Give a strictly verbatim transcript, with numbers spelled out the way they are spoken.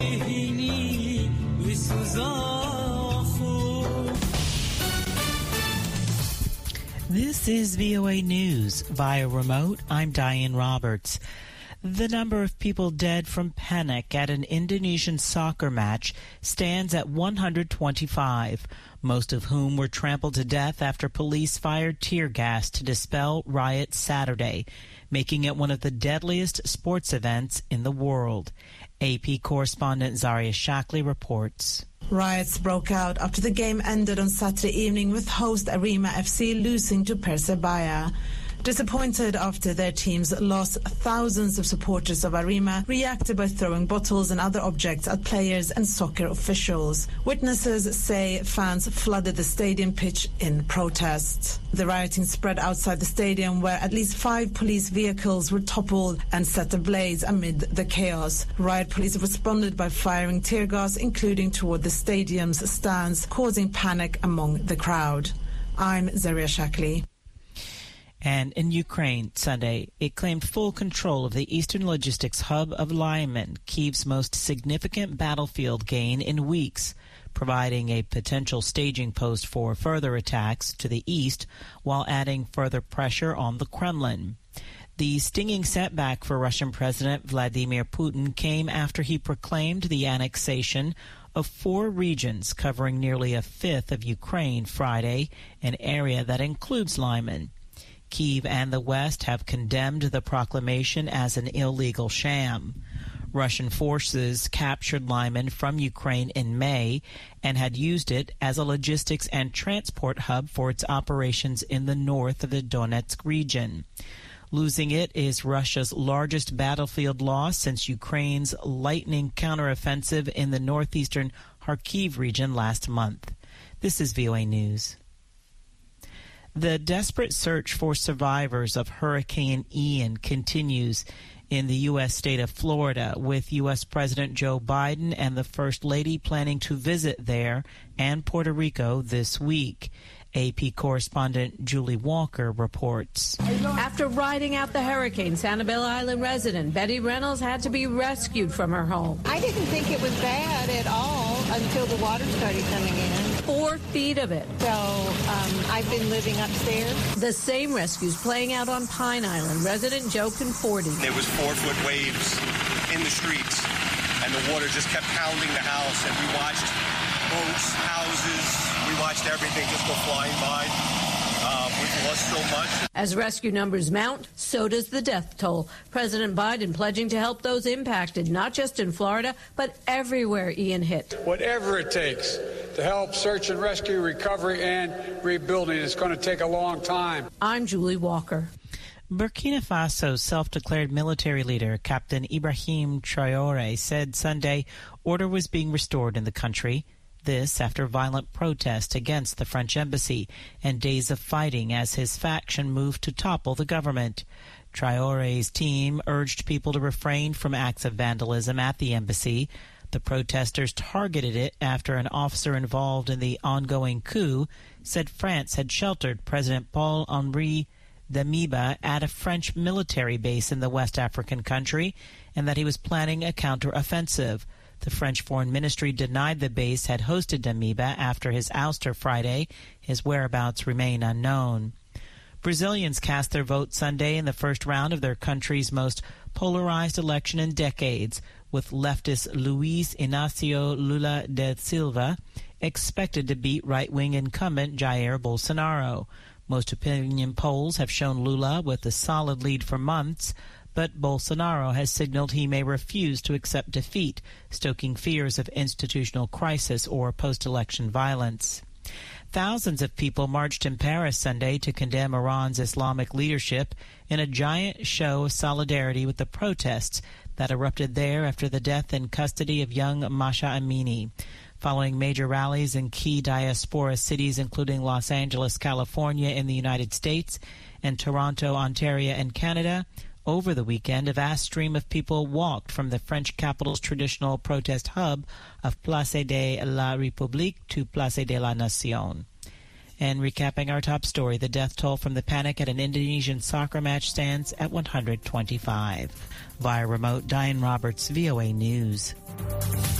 This is V O A News. Via remote, I'm Diane Roberts. The number of people dead from panic at an Indonesian soccer match stands at one hundred twenty-five, most of whom were trampled to death after police fired tear gas to dispel riots Saturday, making it one of the deadliest sports events in the world. A P correspondent Zaria Shackley reports. Riots broke out after the game ended on Saturday evening with host Arema F C losing to Persebaya. Disappointed after their teams lost, thousands of supporters of Arema reacted by throwing bottles and other objects at players and soccer officials. Witnesses say fans flooded the stadium pitch in protest. The rioting spread outside the stadium, where at least five police vehicles were toppled and set ablaze amid the chaos. Riot police responded by firing tear gas, including toward the stadium's stands, causing panic among the crowd. I'm Zaria Shackley. And in Ukraine, Sunday, it claimed full control of the eastern logistics hub of Lyman, Kyiv's most significant battlefield gain in weeks, providing a potential staging post for further attacks to the east while adding further pressure on the Kremlin. The stinging setback for Russian President Vladimir Putin came after he proclaimed the annexation of four regions covering nearly a fifth of Ukraine Friday, an area that includes Lyman. Kyiv and the West have condemned the proclamation as an illegal sham. Russian forces captured Lyman from Ukraine in May and had used it as a logistics and transport hub for its operations in the north of the Donetsk region. Losing it is Russia's largest battlefield loss since Ukraine's lightning counteroffensive in the northeastern Kharkiv region last month. This is V O A News. The desperate search for survivors of Hurricane Ian continues in the U S state of Florida, with U S President Joe Biden and the First Lady planning to visit there and Puerto Rico this week. A P correspondent Julie Walker reports. After riding out the hurricane, Sanibel Island resident Betty Reynolds had to be rescued from her home. I didn't think it was bad at all until the water started coming in. Four feet of it. So um, I've been living upstairs. The same rescues playing out on Pine Island. Resident Joe Conforti. There was four-foot waves in the streets, and the water just kept pounding the house, and we watched boats, houses, we watched everything just go flying by. Uh, we've lost so much. As rescue numbers mount, so does the death toll. President Biden pledging to help those impacted, not just in Florida, but everywhere Ian hit. Whatever it takes to help search and rescue, recovery, and rebuilding. It's going to take a long time. I'm Julie Walker. Burkina Faso's self-declared military leader, Captain Ibrahim Traoré, said Sunday order was being restored in the country. This after violent protests against the French embassy and days of fighting as his faction moved to topple the government. Traoré's team urged people to refrain from acts of vandalism at the embassy. The protesters targeted it after an officer involved in the ongoing coup said France had sheltered President Paul-Henri Damiba at a French military base in the West African country and that he was planning a counter-offensive. The French Foreign Ministry denied the base had hosted Damiba after his ouster Friday. His whereabouts remain unknown. Brazilians cast their vote Sunday in the first round of their country's most polarized election in decades, with leftist Luiz Inácio Lula da Silva expected to beat right-wing incumbent Jair Bolsonaro. Most opinion polls have shown Lula with a solid lead for months, but Bolsonaro has signaled he may refuse to accept defeat, stoking fears of institutional crisis or post-election violence. Thousands of people marched in Paris Sunday to condemn Iran's Islamic leadership in a giant show of solidarity with the protests that erupted there after the death in custody of young Mahsa Amini. Following major rallies in key diaspora cities including Los Angeles, California in the United States, and Toronto, Ontario in Canada, over the weekend, a vast stream of people walked from the French capital's traditional protest hub of Place de la République to Place de la Nation. And recapping our top story, the death toll from the panic at an Indonesian soccer match stands at one hundred twenty-five. Via remote, Diane Roberts, V O A News.